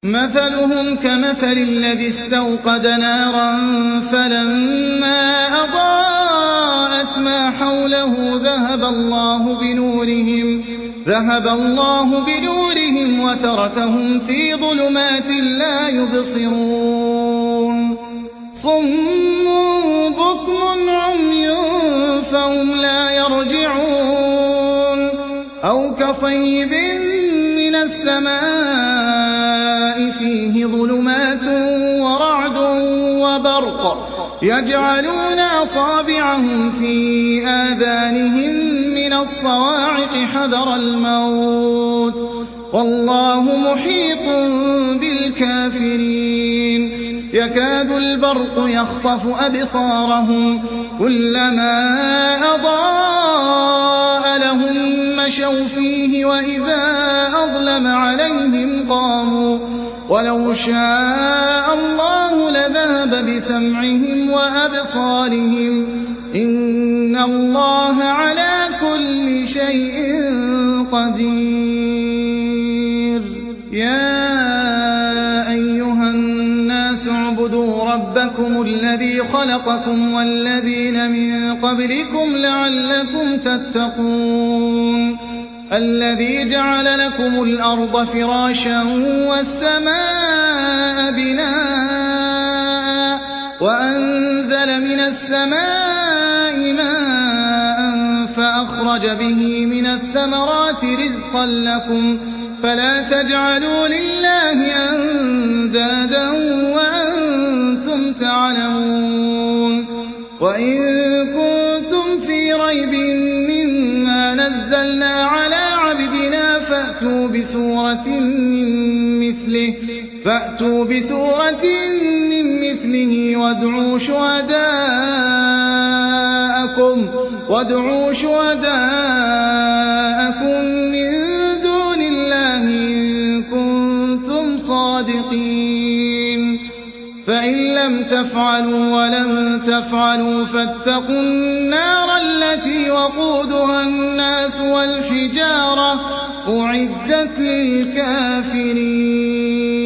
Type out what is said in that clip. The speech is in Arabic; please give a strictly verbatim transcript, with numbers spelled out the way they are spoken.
مثلهم كمثل الذي استوقد نارا فلما أضاءت ما حوله ذهب الله بنورهم ذهب الله بنورهم وتركهم في ظلمات لا يبصرون صم بكم عمي فهم لا يرجعون أو كصيب من السماء فيه ظلمات ورعد وبرق يجعلون أصابعهم في آذانهم من الصواعق حذر الموت والله محيط بالكافرين يكاد البرق يخطف أبصارهم كلما أضاء لهم مشوا فيه وإذا أظلم عليهم قاموا ولو شاء الله لذهب بسمعهم وأبصارهم إن الله على كل شيء قدير يا أيها الناس اعبدوا ربكم الذي خلقكم والذين من قبلكم لعلكم تتقون الذي جعل لكم الأرض فراشا والسماء بناء وأنزل من السماء ماء فأخرج به من الثمرات رزقا لكم فلا تجعلوا لله أندادا وأنتم تعلمون وإن كنتم في ريب مما نزلنا على عبدنا فأتوا بسورة من مثله فأتوا بسورة من مثله وادعوا شهداءكم وادعوا شهداءكم من دون الله إن كنتم صادقين فإن لم تفعلوا ولن تفعلوا فاتقوا النار التي وقودها الناس والحجارة أعدت للكافرين